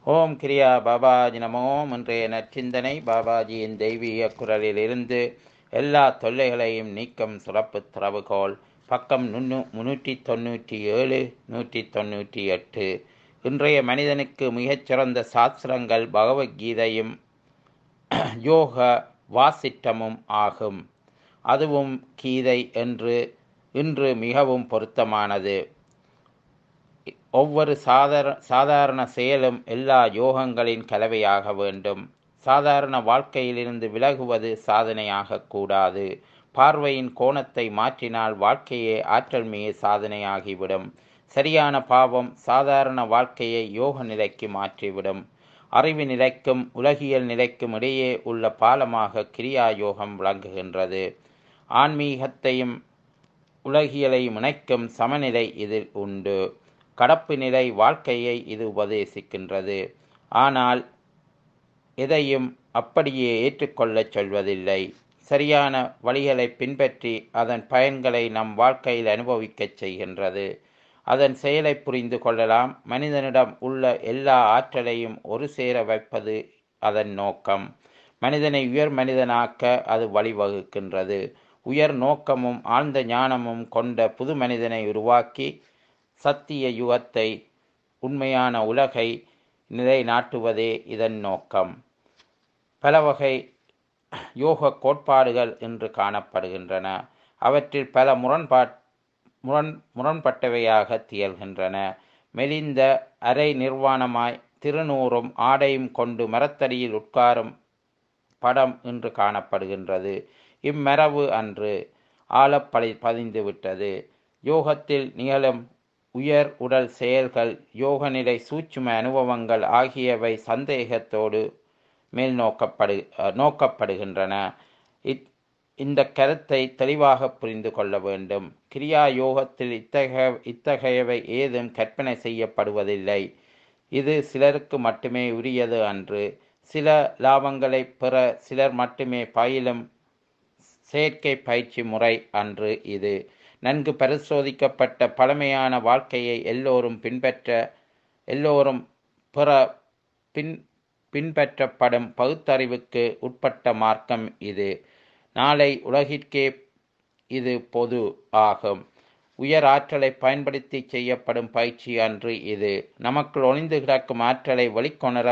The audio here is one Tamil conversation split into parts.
ஓம் கிரியா பாபாஜி நமோம். இன்றைய நற்சிந்தனை பாபாஜியின் தெய்வீக குரலிலிருந்து எல்லா தொல்லைகளையும் நீக்கும் சிறப்பு திறவுகோல். பக்கம் 397 198. இன்றைய மனிதனுக்கு மிகச்சிறந்த சாஸ்திரங்கள் பகவத்கீதையும் யோக வாசிட்டமும் ஆகும். அதுவும் கீதை என்று இன்று மிகவும் பொருத்தமானது. ஒவ்வொரு சாதாரண செயலும் எல்லா யோகங்களின் கலவையாக வேண்டும். சாதாரண வாழ்க்கையிலிருந்து விலகுவது சாதனையாக கூடாது. பார்வையின் கோணத்தை மாற்றினால் வாழ்க்கையே ஆற்றல் மிக சாதனையாகிவிடும். சரியான பாவம் சாதாரண வாழ்க்கையை யோக நிலைக்கு மாற்றிவிடும். அறிவு நிலைக்கும் உலகியல் நிலைக்கும் இடையே உள்ள பாலமாக கிரியா யோகம் விளங்குகின்றது. ஆன்மீகத்தையும் உலகியலையும் இணைக்கும் சமநிலை இதில் உண்டு. கடப்பு நிலை வாழ்க்கையை இது உபதேசிக்கின்றது. ஆனால் எதையும் அப்படியே ஏற்றுக்கொள்ளச் சொல்வதில்லை. சரியான வழிகளை பின்பற்றி அதன் பயன்களை நம் வாழ்க்கையில் அனுபவிக்கச் செய்கின்றது. அதன் செயலை புரிந்து கொள்ளலாம். மனிதனிடம் உள்ள எல்லா ஆற்றலையும் ஒரு சேர வைப்பது அதன் நோக்கம். மனிதனை உயர் மனிதனாக்க அது வழிவகுக்கின்றது. உயர் நோக்கமும் ஆழ்ந்த ஞானமும் கொண்ட புது மனிதனை உருவாக்கி சத்திய யுகத்தை உண்மையான உலகை நிலைநாட்டுவதே இதன் நோக்கம். பல வகை யோக கோட்பாடுகள் இன்று காணப்படுகின்றன. அவற்றில் பல முரண்பட்டவையாக திகழ்கின்றன. மெலிந்த அரை நிர்வாணமாய் திருநூறும் ஆடையும் கொண்டு மரத்தடியில் உட்காரும் படம் இன்று காணப்படுகின்றது. இம்மரபு அன்று பதிந்துவிட்டது. யோகத்தில் நிகழும் உயர் உடல் செயல்கள், யோகநிலை சூட்சும அனுபவங்கள் ஆகியவை சந்தேகத்தோடு மேல் நோக்கப்படுகின்றன. இந்த கருத்தை தெளிவாக புரிந்து கொள்ள வேண்டும். கிரியா யோகத்தில் இத்தகையவை ஏதும் கற்பனை செய்யப்படுவதில்லை. இது சிலருக்கு மட்டுமே உரியது அன்று. சில லாபங்களை பெற சிலர் மட்டுமே பயிலும் செயற்கை பயிற்சி முறை அன்று இது. நன்கு பரிசோதிக்கப்பட்ட பழமையான வாழ்க்கையை எல்லோரும் பின்பற்றப்படும் பகுத்தறிவுக்கு உட்பட்ட மார்க்கம் இது. நாளை உலகிற்கே இது பொது ஆகும். உயர் ஆற்றலை பயன்படுத்தி செய்யப்படும் பயிற்சி அன்று இது. நமக்குள் ஒளிந்து கிடக்கும் ஆற்றலை வெளிக்கொணர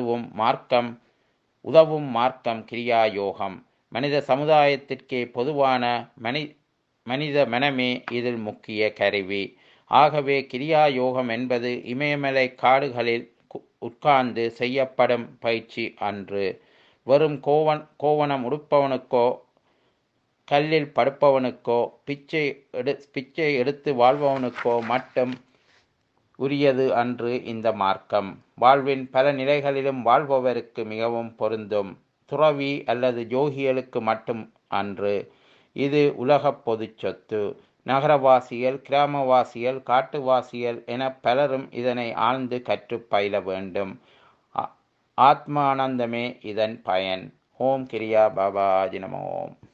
உதவும் மார்க்கம் கிரியா யோகம். மனித சமுதாயத்திற்கே பொதுவான மனித மனமே இதில் முக்கிய கருவி. ஆகவே கிரியா யோகம் என்பது இமயமலை காடுகளில் உட்கார்ந்து செய்யப்படும் பயிற்சி அன்று. வெறும் கோவணம் உடுப்பவனுக்கோ கல்லில் படுப்பவனுக்கோ பிச்சை எடுத்து வாழ்பவனுக்கோ மட்டும் உரியது அன்று இந்த மார்க்கம். வாழ்வின் பல நிலைகளிலும் வாழ்பவருக்கு மிகவும் பொருந்தும். துறவி அல்லது யோகிகளுக்கு மட்டும் அன்று. இது உலக பொது சொத்து. நகரவாசிகள், கிராமவாசிகள், காட்டுவாசிகள் என பலரும் இதனை ஆழ்ந்து கற்று பயில வேண்டும். ஆத்மானந்தமே இதன் பயன். ஓம் கிரியா பாபாஜி நம ஓம்.